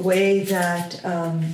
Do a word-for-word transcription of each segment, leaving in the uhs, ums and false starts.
way that um,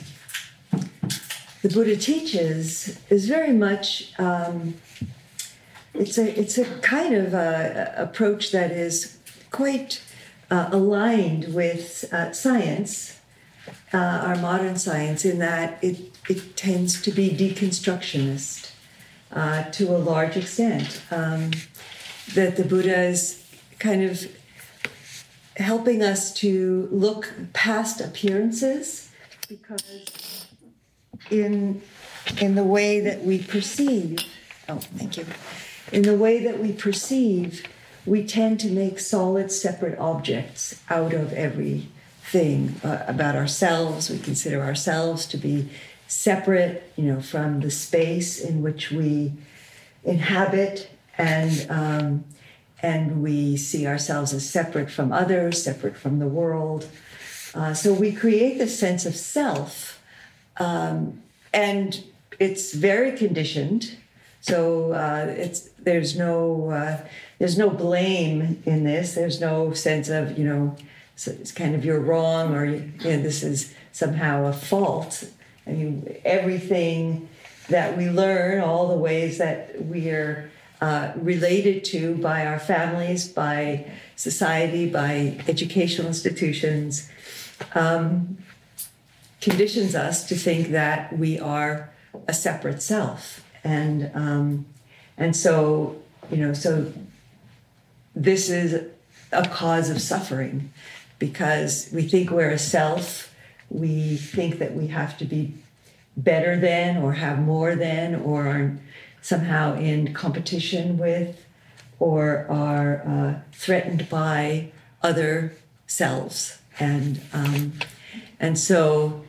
the Buddha teaches is very much, um, it's a it's a kind of a, a approach that is quite uh, aligned with uh, science, uh, our modern science, in that it, it tends to be deconstructionist uh, to a large extent. Um, that the Buddha is kind of helping us to look past appearances, because in in the way that we perceive, oh, thank you, in the way that we perceive, we tend to make solid, separate objects out of everything uh, about ourselves. We consider ourselves to be separate, you know, from the space in which we inhabit, and um, and we see ourselves as separate from others, separate from the world. Uh, so we create this sense of self, um, and it's very conditioned. So uh, it's there's no uh, there's no blame in this. There's no sense of, you know, it's kind of you're wrong, or, you know, this is somehow a fault. I mean, everything that we learn, all the ways that we are uh, related to by our families, by society, by educational institutions, um, conditions us to think that we are a separate self. And um, and so, you know, so this is a cause of suffering, because we think we're a self. We think that we have to be better than, or have more than, or are somehow in competition with, or are uh, threatened by other selves. And um, and so,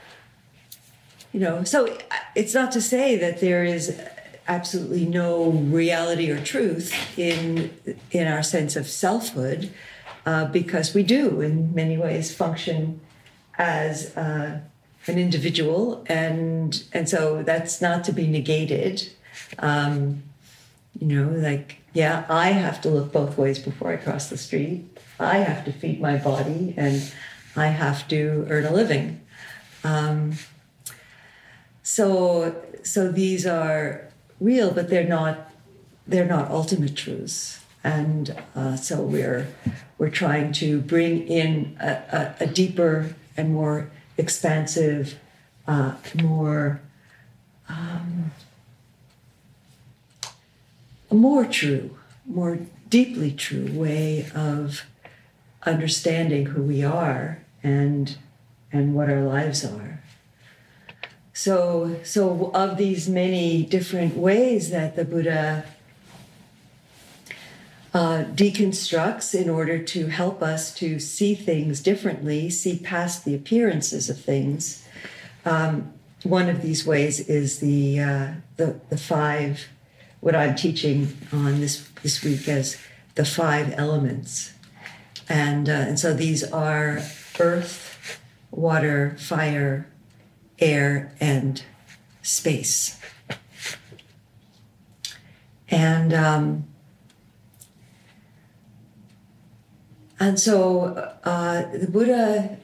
you know, so it's not to say that there is absolutely no reality or truth in in our sense of selfhood, uh, because we do in many ways function as uh, an individual, and and so that's not to be negated. Um, you know, like, yeah, I have to look both ways before I cross the street. I have to feed my body, and I have to earn a living. Um, so so these are real, but they're not they're not ultimate truths. And uh, so we're we're trying to bring in a, a, a deeper and more expansive, uh, more um, a more true, more deeply true way of understanding who we are and and what our lives are. So, so of these many different ways that the Buddha uh, deconstructs in order to help us to see things differently, see past the appearances of things, um, one of these ways is the, uh, the the five, what I'm teaching on this this week as the five elements, and uh, and so these are earth, water, fire, air, and space. And um, and so uh, the Buddha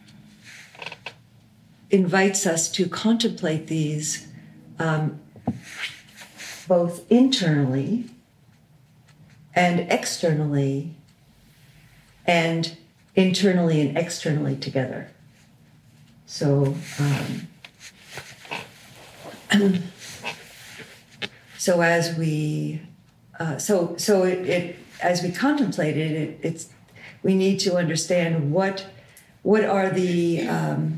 invites us to contemplate these um, both internally and externally, and internally and externally together. So, um, so as we, uh, so so it, it as we contemplate it, it, it's we need to understand what what are the um,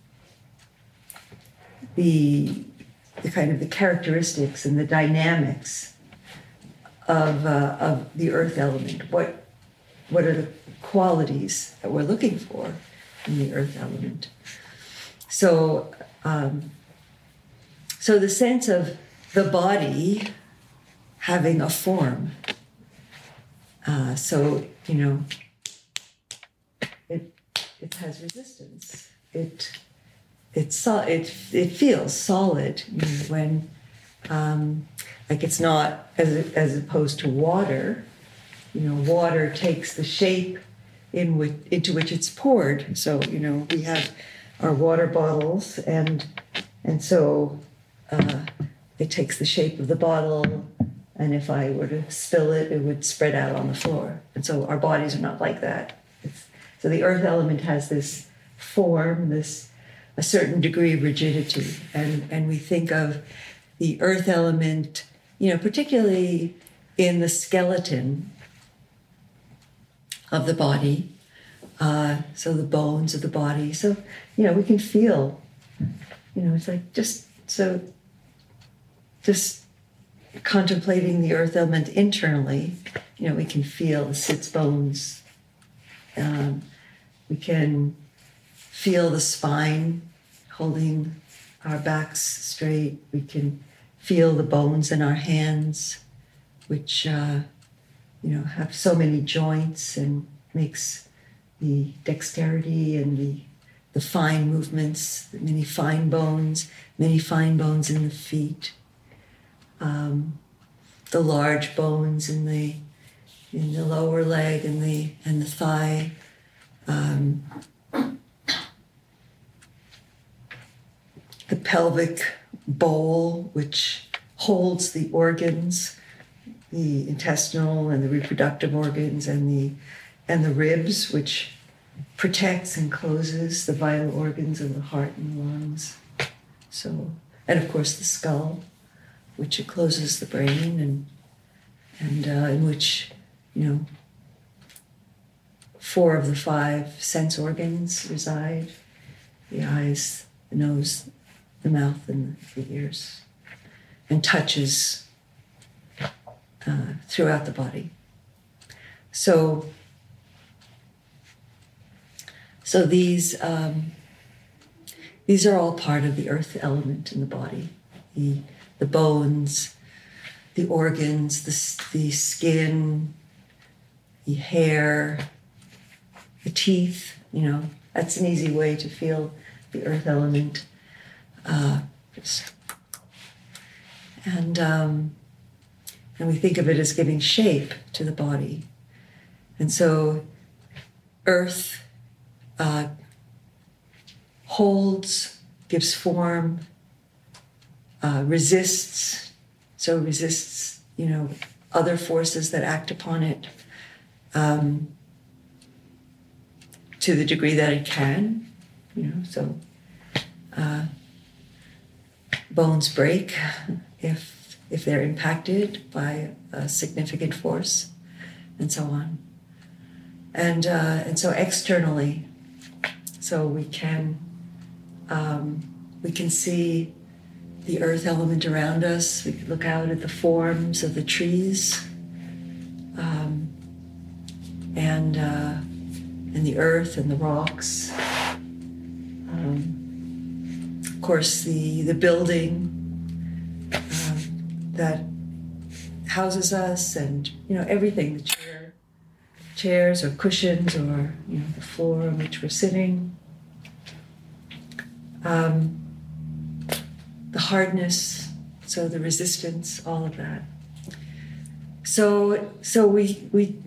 the the kind of the characteristics and the dynamics of uh, of the earth element. What what are the qualities that we're looking for in the earth element? So, um, so the sense of the body having a form. Uh, so, you know, it it has resistance. It it's so, it it feels solid, you know, when um, like it's not as as opposed to water. You know, water takes the shape. in which, into which it's poured. So, you know, we have our water bottles, and and so uh, it takes the shape of the bottle, and if I were to spill it, it would spread out on the floor. And so our bodies are not like that. It's, so the earth element has this form, this a certain degree of rigidity, and and we think of the earth element, you know, particularly in the skeleton of the body, uh, so the bones of the body. So, you know, we can feel, you know, it's like just so, just contemplating the earth element internally, you know, we can feel the sits bones. Um, we can feel the spine holding our backs straight. We can feel the bones in our hands, which, uh, you know, have so many joints and makes the dexterity and the, the fine movements, the many fine bones, many fine bones in the feet, um, the large bones in the in the lower leg and the and the thigh. Um, the pelvic bowl, which holds the organs, the intestinal and the reproductive organs, and the and the ribs, which protects and closes the vital organs of the heart and the lungs. So, and of course the skull, which encloses the brain, and and uh, in which, you know, four of the five sense organs reside: the eyes, the nose, the mouth, and the ears, and touches uh, throughout the body. So, so these um, these are all part of the earth element in the body: the the bones, the organs, the the skin, the hair, the teeth. You know, that's an easy way to feel the earth element. Uh, just, and um, and we think of it as giving shape to the body. And so earth uh, holds, gives form, uh, resists, so resists, you know, other forces that act upon it um, to the degree that it can, you know, so uh, bones break if if they're impacted by a significant force, and so on. And uh, and so externally, so we can um, we can see the earth element around us. We can look out at the forms of the trees, um, and uh, and the earth and the rocks. Um, of course, the the building um, that houses us, and you know everything. The chair, chairs or cushions, or you know the floor on which we're sitting. Um, the hardness, so the resistance, all of that. So so we we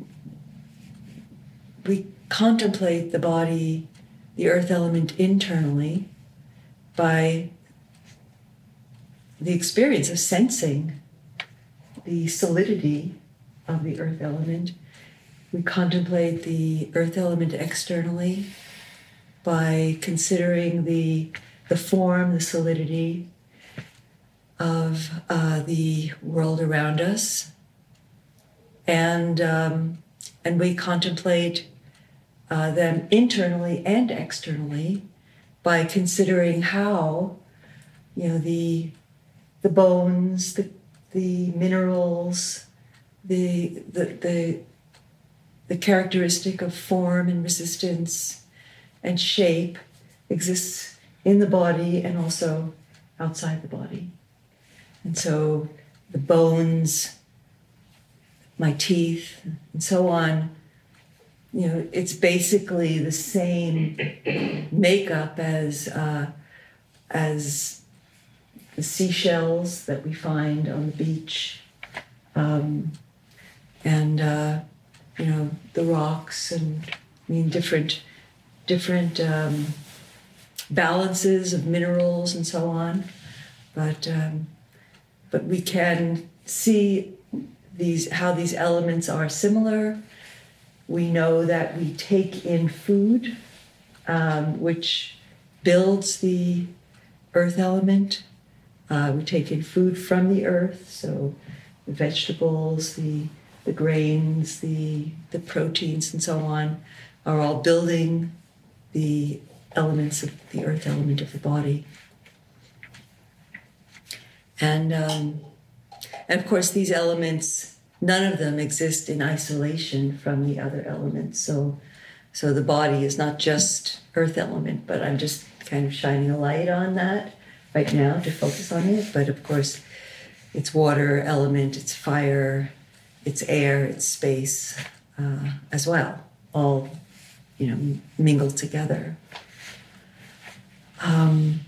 we contemplate the body, the earth element internally, by the experience of sensing the solidity of the earth element. We contemplate the earth element externally by considering the the form, the solidity of uh, the world around us, and um, and we contemplate uh, them internally and externally by considering how, you know, the the bones, the the minerals, the the the the characteristic of form and resistance and shape exists in the body and also outside the body. And so the bones, my teeth, and so on, you know, it's basically the same makeup as uh, as the seashells that we find on the beach, um, and uh, you know, the rocks, and I mean, different, different um, balances of minerals and so on. But um, but we can see these how these elements are similar. We know that we take in food, um, which builds the earth element. Uh, we take in food from the earth, so the vegetables, the the grains, the the proteins, and so on, are all building the elements of the earth element of the body. And um, and of course, these elements, none of them exist in isolation from the other elements. So so the body is not just earth element, but I'm just kind of shining a light on that right now to focus on it. But of course, it's water element, it's fire, it's air, it's space uh, as well, all, you know, mingled together. Um,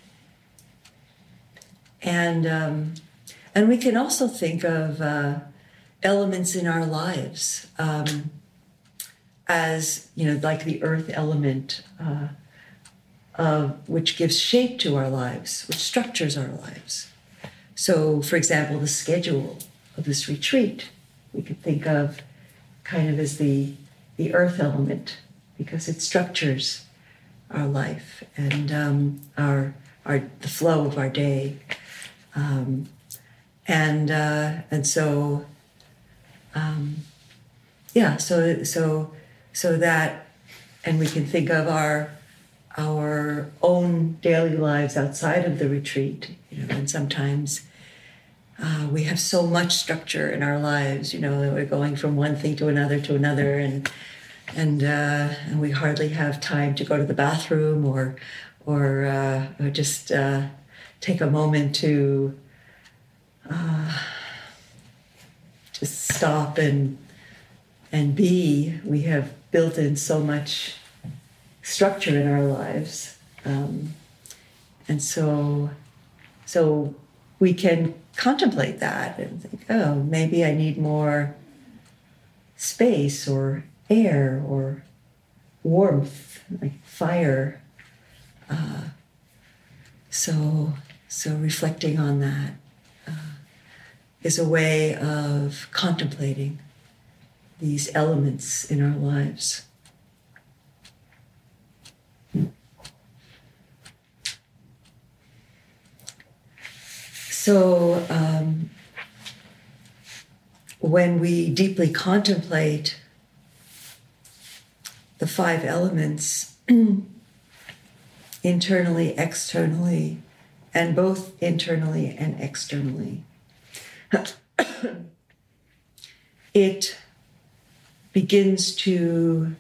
and um, and we can also think of uh, elements in our lives um, as, you know, like the earth element, uh, uh, which gives shape to our lives, which structures our lives. So, for example, the schedule of this retreat, we could think of kind of as the the earth element, because it structures our life and um, our our the flow of our day, um, and uh, and so um, yeah, so so so that, and we can think of our our own daily lives outside of the retreat, you know, and sometimes uh, we have so much structure in our lives, you know, that we're going from one thing to another to another, and and uh, and we hardly have time to go to the bathroom or or, uh, or just uh, take a moment to uh, just stop and and be. We have built in so much structure in our lives, um, and so so we can contemplate that and think, oh, maybe I need more space or air or warmth, like fire. Uh, so so reflecting on that uh, is a way of contemplating these elements in our lives. So um, when we deeply contemplate the five elements, internally, externally, and both internally and externally, it begins to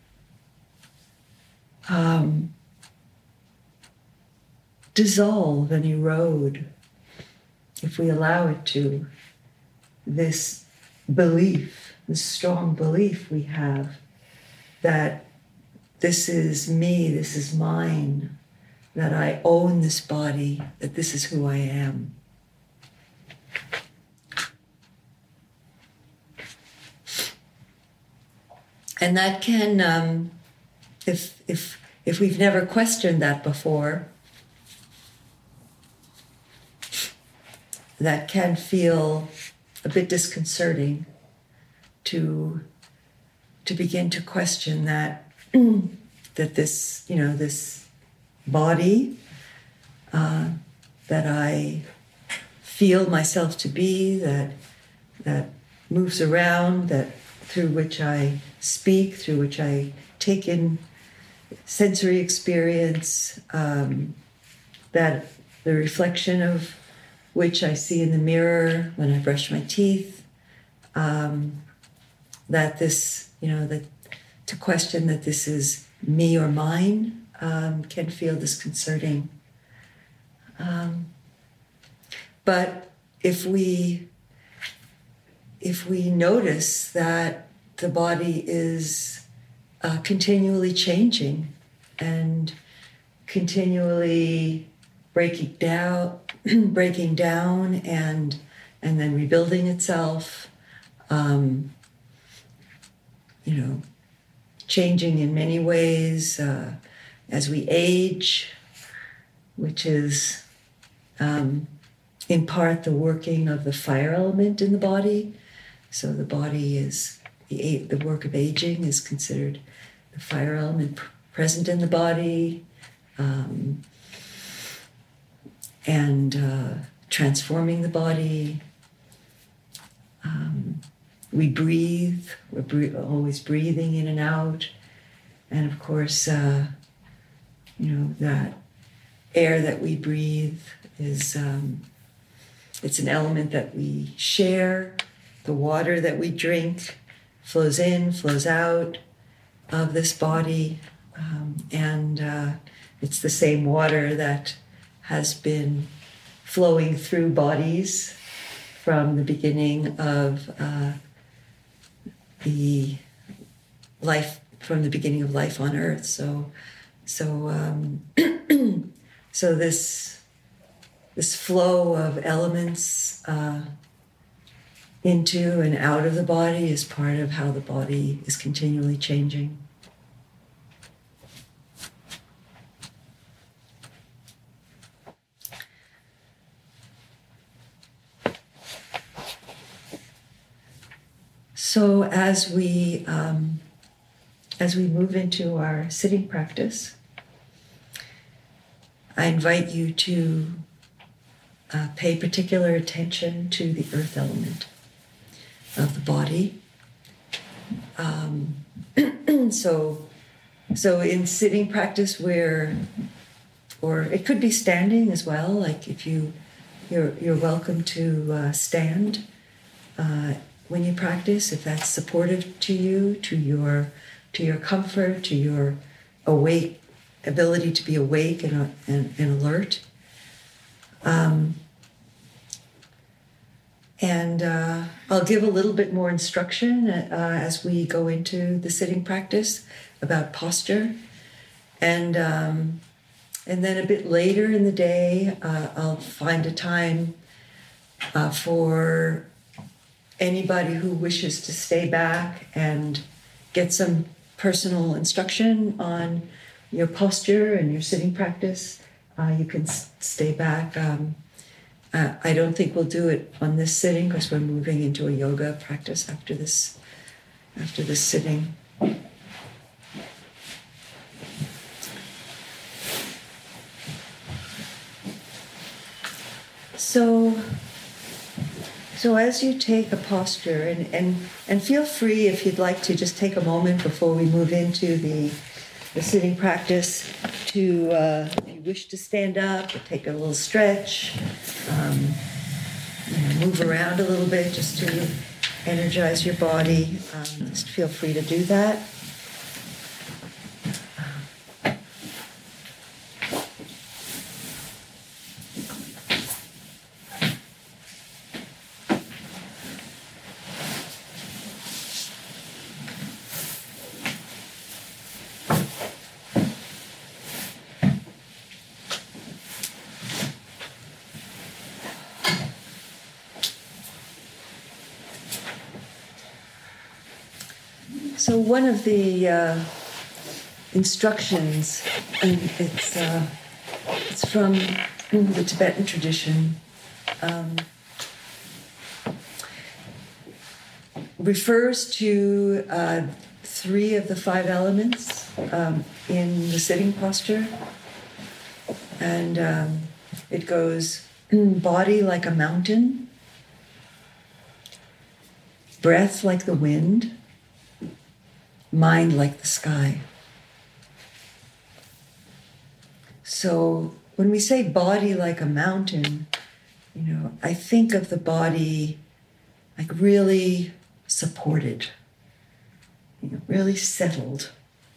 um, dissolve and erode, if we allow it to, this belief, this strong belief we have that this is me, this is mine, that I own this body, that this is who I am. And that can, um, if if if we've never questioned that before, that can feel a bit disconcerting to to begin to question that that this, you know, this body uh, that I feel myself to be, that that moves around, that through which I speak, through which I take in sensory experience, um, that the reflection of which I see in the mirror when I brush my teeth, um, that this, you know, that to question that this is me or mine um, can feel disconcerting. Um, but if we if we notice that the body is uh, continually changing and continually breaking down, breaking down, and and then rebuilding itself, um, you know, changing in many ways uh, as we age, which is um, in part the working of the fire element in the body. So the body is, the, the work of aging is considered the fire element pr- present in the body, um, and uh, transforming the body. Um, we breathe, we're bre- always breathing in and out. And of course, uh, you know, that air that we breathe is, um, it's an element that we share. The water that we drink flows in, flows out of this body. Um, and uh, it's the same water that has been flowing through bodies from the beginning of uh, the life, from the beginning of life on Earth. So, so, um, so this this flow of elements uh, into and out of the body is part of how the body is continually changing. So as we um, as we move into our sitting practice, I invite you to uh, pay particular attention to the earth element of the body. Um, so, so in sitting practice, where, or it could be standing as well. Like if you, you're you're welcome to uh, stand. Uh, when you practice, if that's supportive to you, to your to your comfort, to your awake ability to be awake and, and, and alert. Um, and uh, I'll give a little bit more instruction uh, as we go into the sitting practice about posture. And, um, and then a bit later in the day, uh, I'll find a time uh, for anybody who wishes to stay back and get some personal instruction on your posture and your sitting practice. Uh, you can s- stay back. Um, uh, I don't think we'll do it on this sitting because we're moving into a yoga practice after this, after this sitting. So, so as you take a posture, and, and, and feel free if you'd like to just take a moment before we move into the, the sitting practice to, uh, if you wish to stand up, or take a little stretch, um, you know, move around a little bit just to energize your body. Um, just feel free to do that. So one of the uh, instructions, and it's uh, it's from the Tibetan tradition, um, refers to uh, three of the five elements um, in the sitting posture, and um, it goes body like a mountain, breath like the wind, mind like the sky. So when we say body like a mountain, you know, I think of the body like really supported, you know, really settled.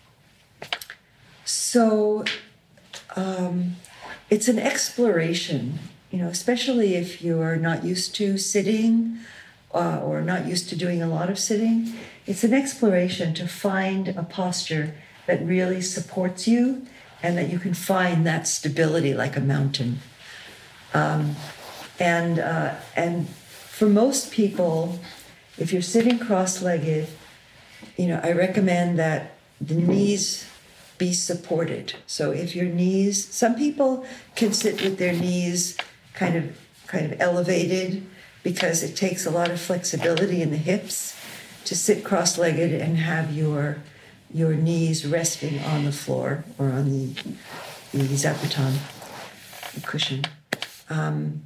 So um, it's an exploration, you know, especially if you're not used to sitting uh, or not used to doing a lot of sitting. It's an exploration to find a posture that really supports you and that you can find that stability like a mountain. Um, and uh, and for most people, if you're sitting cross-legged, you know, I recommend that the knees be supported. So if your knees, some people can sit with their knees kind of kind of elevated because it takes a lot of flexibility in the hips to sit cross-legged and have your your knees resting on the floor or on the, the zabuton, the cushion. Um,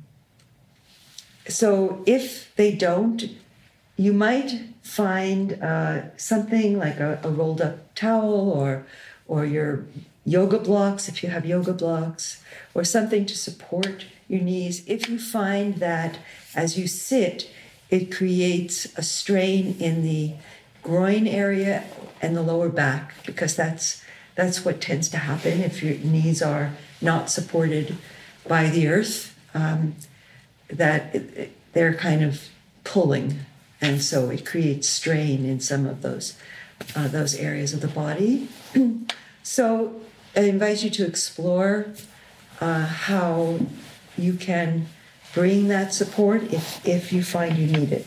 so if they don't, you might find uh, something like a, a rolled up towel or or your yoga blocks, if you have yoga blocks, or something to support your knees. If you find that as you sit, it creates a strain in the groin area and the lower back, because that's that's what tends to happen if your knees are not supported by the earth, um, that it, it, they're kind of pulling, and so it creates strain in some of those uh, those areas of the body. So I invite you to explore uh, how you can bring that support if, if you find you need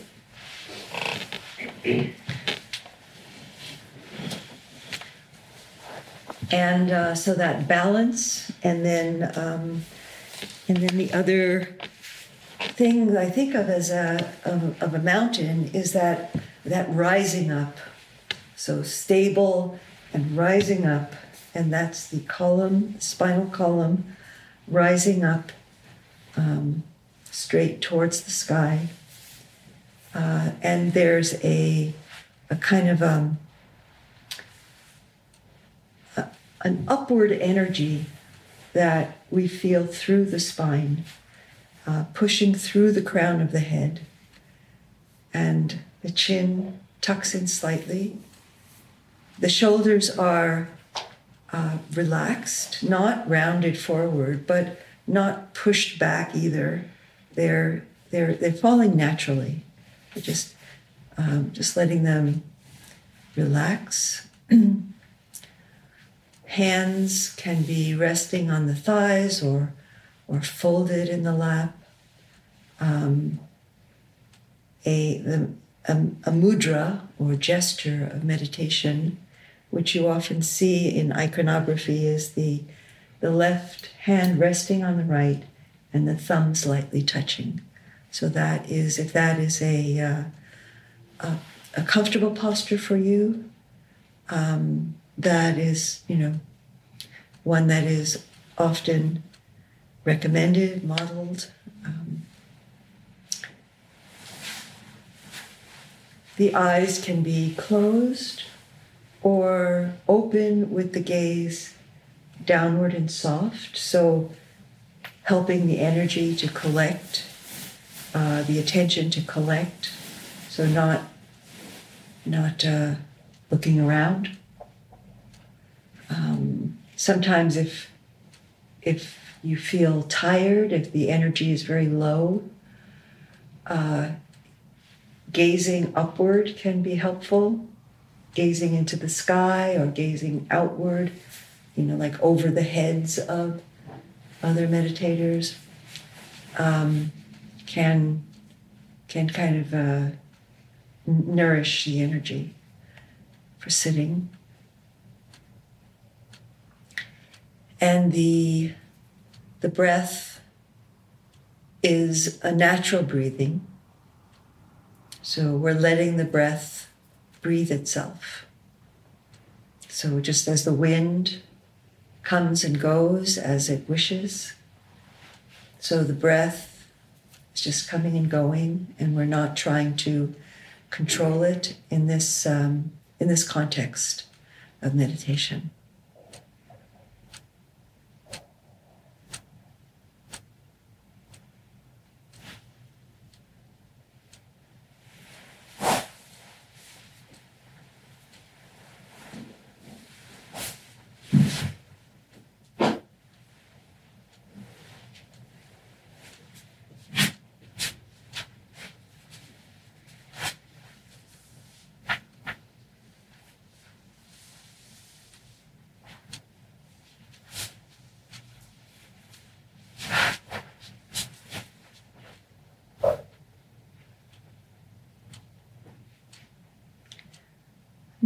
it. And uh, so that balance, and then um, and then the other thing I think of as a of, of a mountain is that that rising up, so stable and rising up, and that's the column, spinal column, rising up um, straight towards the sky, uh, and there's a a kind of um, a, an upward energy that we feel through the spine, uh, pushing through the crown of the head, and the chin tucks in slightly. The shoulders are uh, relaxed, not rounded forward, but not pushed back either. They're they're they're falling naturally. They're just um, just letting them relax. Hands can be resting on the thighs or or folded in the lap. Um, a, the, a a mudra or gesture of meditation, which you often see in iconography, is the the left hand resting on the right and the thumb slightly touching. So that is, if that is a uh, a, a comfortable posture for you, um, that is, you know, one that is often recommended, modeled. Um, the eyes can be closed or open with the gaze downward and soft, so helping the energy to collect, uh, the attention to collect, so not not uh, looking around. Um, sometimes if if you feel tired, if the energy is very low, uh, gazing upward can be helpful. Gazing into the sky or gazing outward, you know, like over the heads of other meditators, um, can can kind of uh, nourish the energy for sitting. And the the breath is a natural breathing. So we're letting the breath breathe itself. So just as the wind comes and goes as it wishes, so the breath is just coming and going, and we're not trying to control it in this um, in this context of meditation.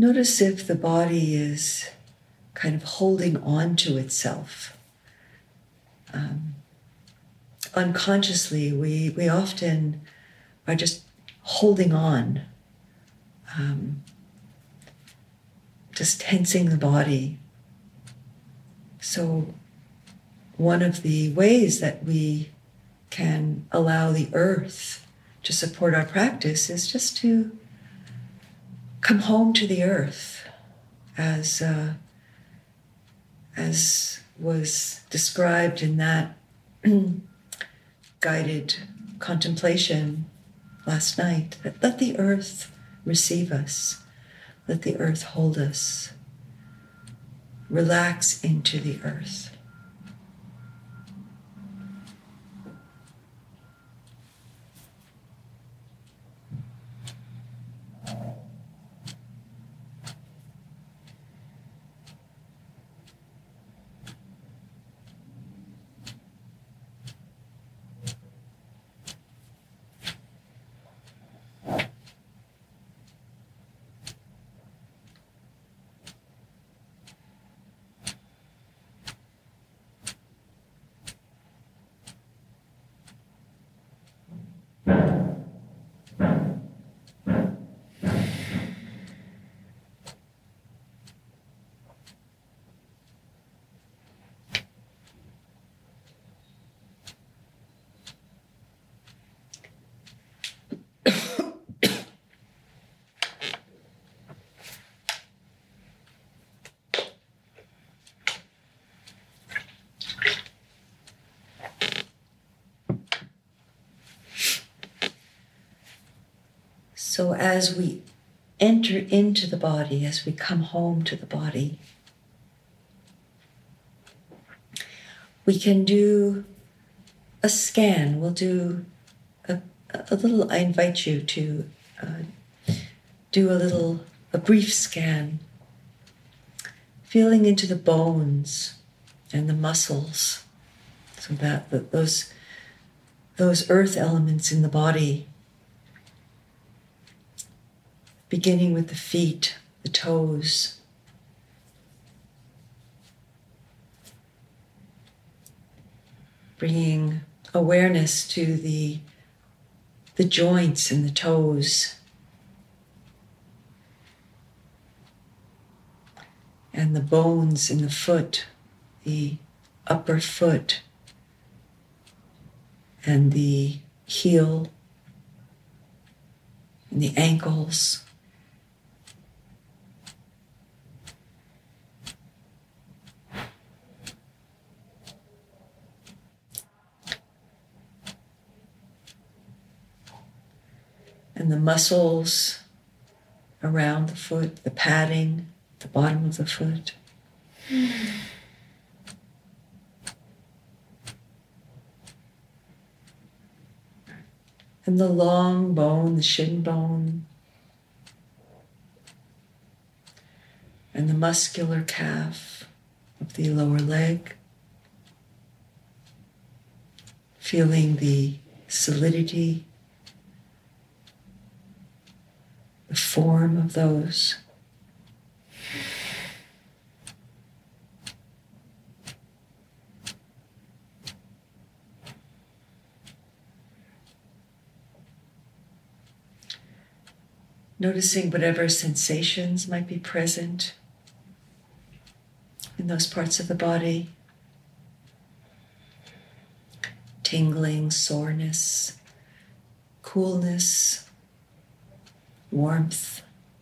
Notice if the body is kind of holding on to itself. Um, unconsciously, we, we often are just holding on, um, just tensing the body. So one of the ways that we can allow the earth to support our practice is just to come home to the earth, as uh, as was described in that guided contemplation last night. That let the earth receive us, let the earth hold us, relax into the earth. So as we enter into the body, as we come home to the body, we can do a scan. We'll do a, a little, I invite you to uh, do a little, a brief scan, feeling into the bones and the muscles, so that the, those, those earth elements in the body, beginning with the feet, the toes, bringing awareness to the, the joints in the toes, and the bones in the foot, the upper foot, and the heel, and the ankles. And the muscles around the foot, the padding, the bottom of the foot. And the long bone, the shin bone. And the muscular calf of the lower leg. Feeling the solidity, the form of those. Noticing whatever sensations might be present in those parts of the body. Tingling, soreness, coolness, warmth.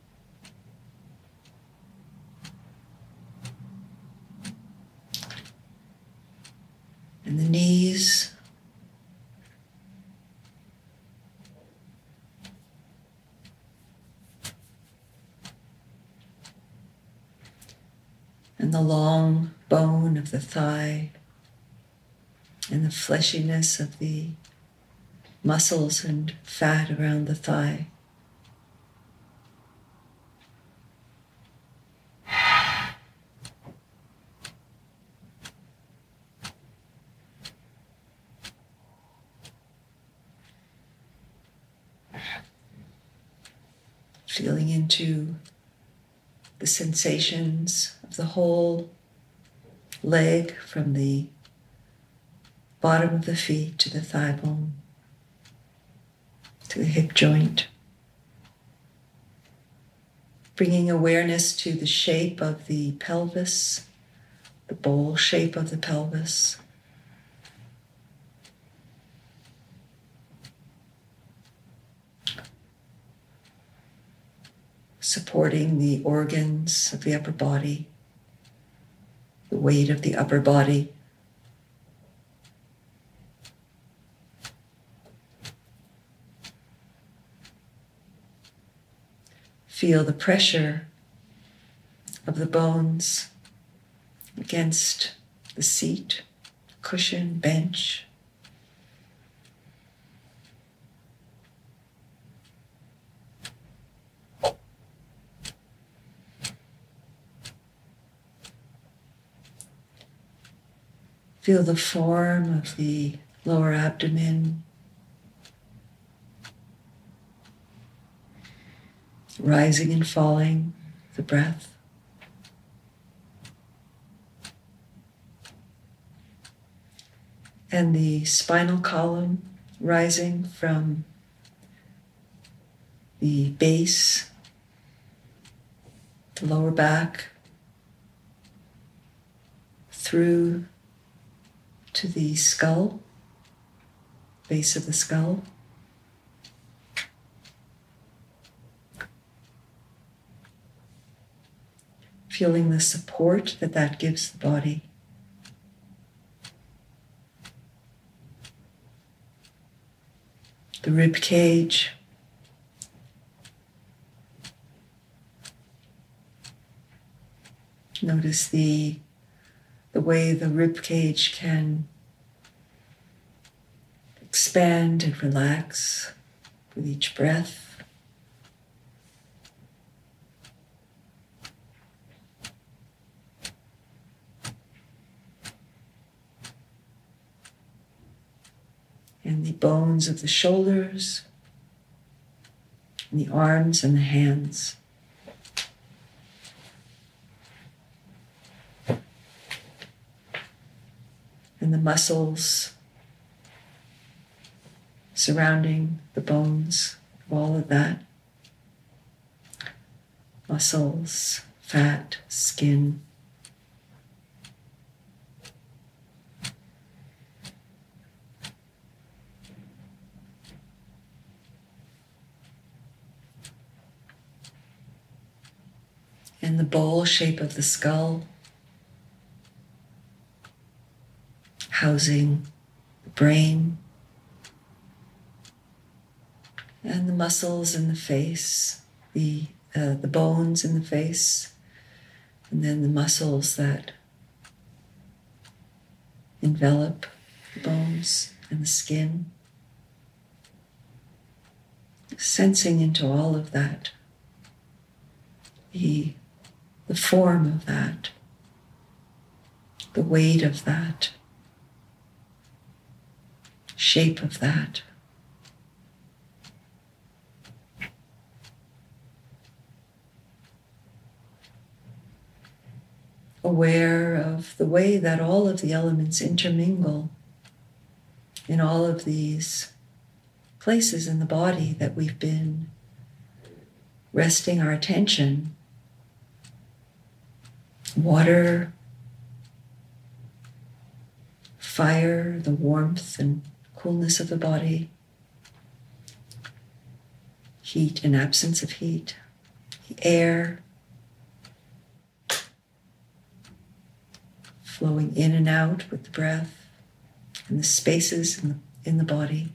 And the knees. And the long bone of the thigh, and the fleshiness of the muscles and fat around the thigh. Feeling into the sensations of the whole leg from the bottom of the feet to the thigh bone, to the hip joint. Bringing awareness to the shape of the pelvis, the bowl shape of the pelvis. Supporting the organs of the upper body, the weight of the upper body. Feel the pressure of the bones against the seat, cushion, bench. Feel the form of the lower abdomen, rising and falling, the breath. And the spinal column rising from the base, the lower back, through to the skull, base of the skull. Feeling the support that that gives the body. The rib cage. Notice the, the way the rib cage can expand and relax with each breath. And the bones of the shoulders, and the arms and the hands. And the muscles surrounding the bones, all of that. Muscles, fat, skin. And the bowl shape of the skull, housing the brain and the muscles in the face, the uh, the bones in the face, and then the muscles that envelop the bones and the skin. Sensing into all of that, the the form of that, the weight of that, shape of that. Aware of the way that all of the elements intermingle in all of these places in the body that we've been resting our attention. Water, fire, the warmth and coolness of the body, heat and absence of heat, the air, flowing in and out with the breath, and the spaces in the, in the body.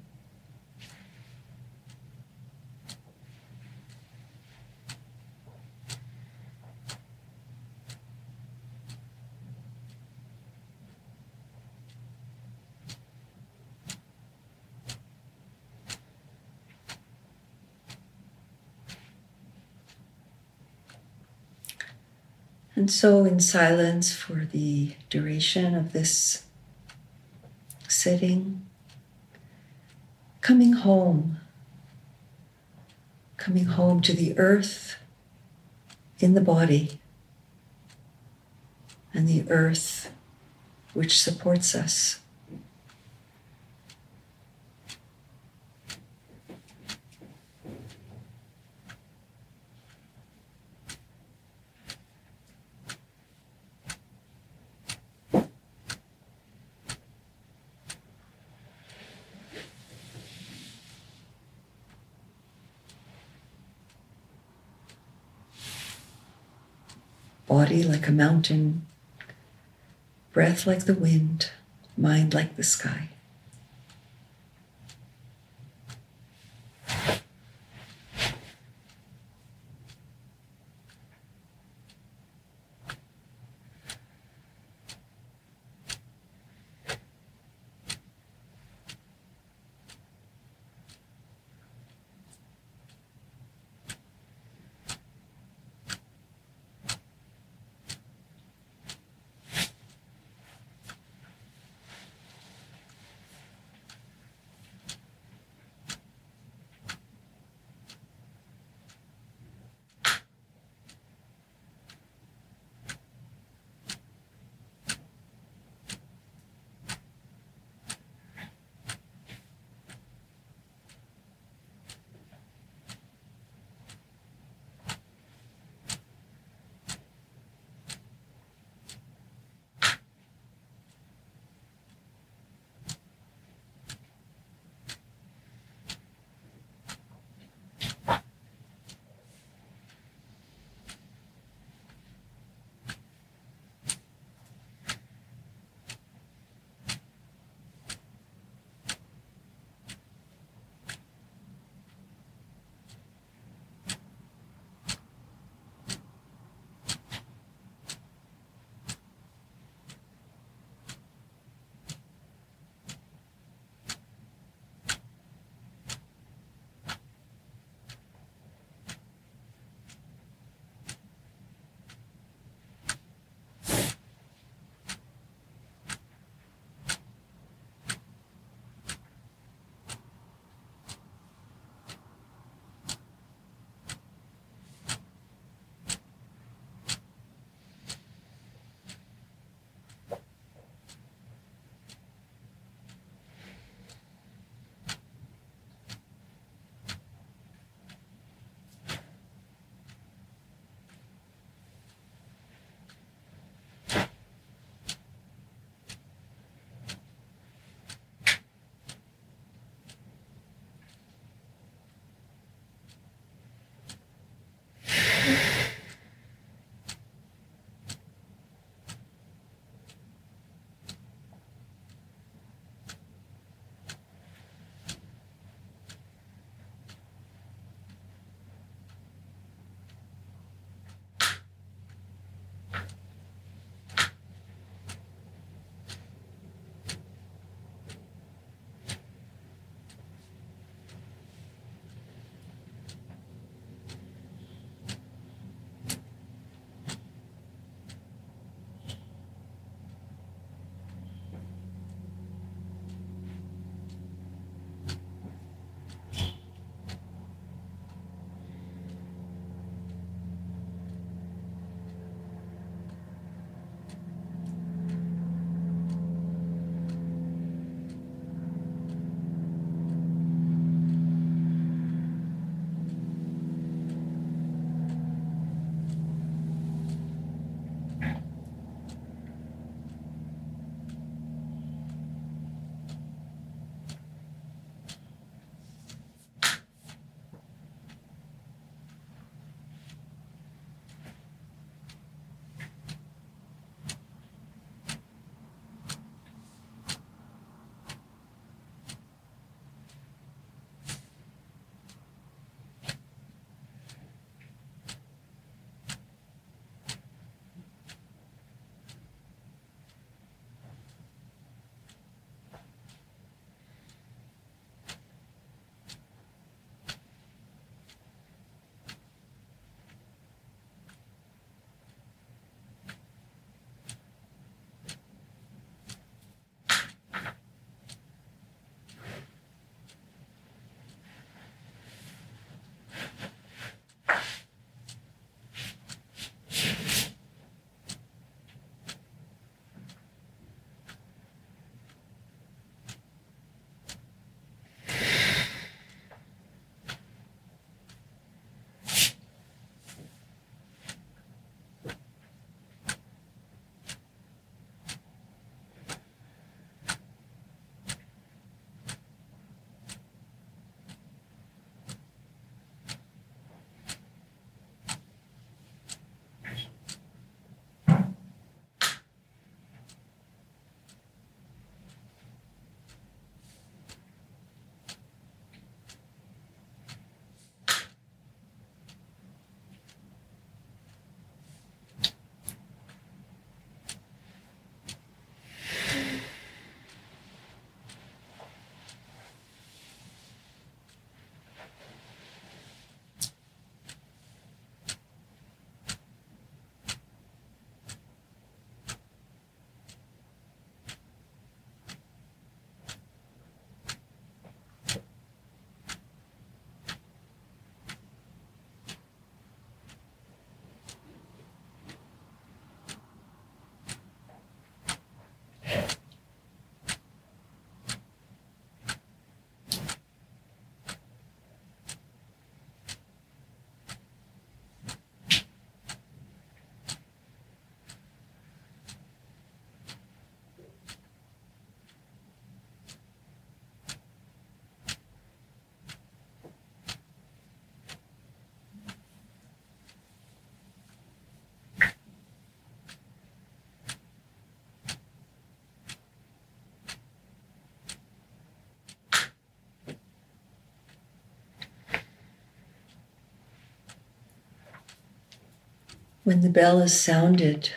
And so in silence for the duration of this sitting, coming home, coming home to the earth in the body and the earth which supports us. Body like a mountain, breath like the wind, mind like the sky. When the bell is sounded,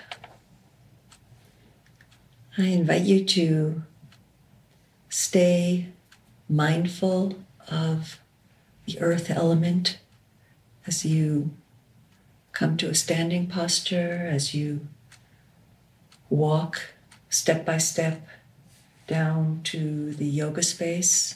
I invite you to stay mindful of the earth element as you come to a standing posture, as you walk step by step down to the yoga space,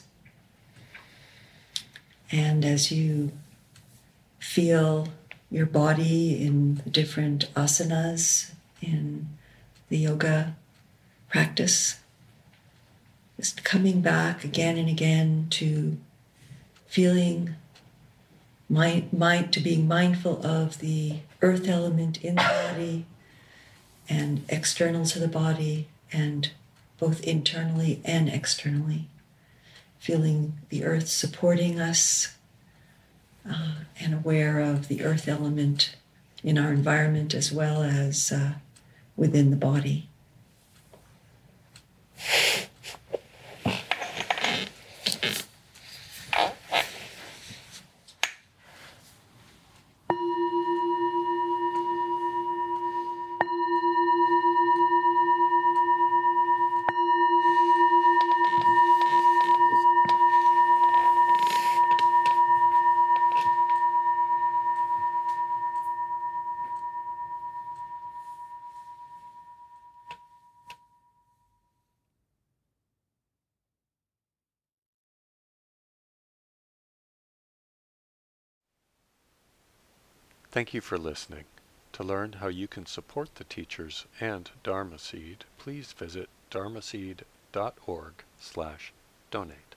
and as you feel your body in the different asanas in the yoga practice, just coming back again and again to feeling mind, mind to being mindful of the earth element in the body and external to the body, and both internally and externally, feeling the earth supporting us, uh, and aware of the earth element in our environment as well as uh, within the body. Thank you for listening. To learn how you can support the teachers and Dharma Seed, please visit dharmaseed dot org slash donate.